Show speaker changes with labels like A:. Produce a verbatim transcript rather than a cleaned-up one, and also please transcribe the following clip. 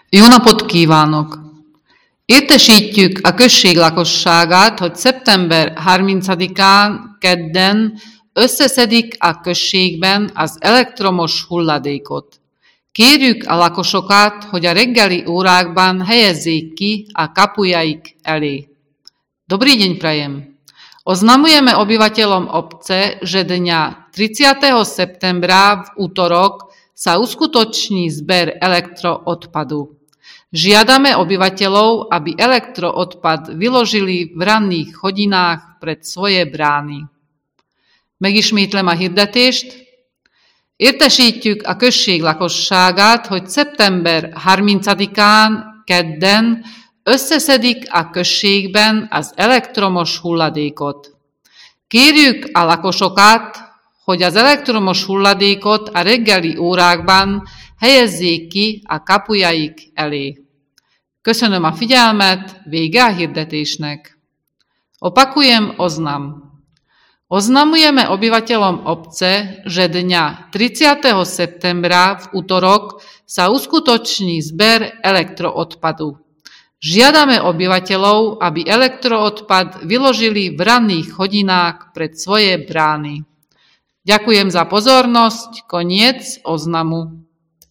A: Jó napot kívánok! Értesítjük a község lakosságát, hogy szeptember harmincadikán kedden összeszedik a községben az elektromos hulladékot. Kérjük a lakosokat, hogy a reggeli órákban helyezzék ki a kapujaik elé. Dobrý deň prajem. Oznamujeme obyvateľom obce, že dňa tridsiateho septembra v útorok sa uskutoční zber elektroodpadu. Žiadame obyvateľov, aby elektroodpad vyložili v ranných hodinách pred svoje brány. Megismétlem a hirdetést. Értesítjük a község lakosságát, hogy szeptember harmincadikán kedden összeszedik a községben az elektromos hulladékot. Kérjük a lakosokat, hogy az elektromos hulladékot a reggeli órákban helyezzék ki a kapujaik elé. Köszönöm a figyelmet, vége a hirdetésnek. Opakujem oznam. Oznamujeme obyvateľom obce, že dňa tridsiateho septembra v útorok sa uskutoční zber elektroodpadu. Žiadame obyvateľov, aby elektroodpad vyložili v ranných hodinách pred svoje brány. Ďakujem za pozornosť, koniec oznamu.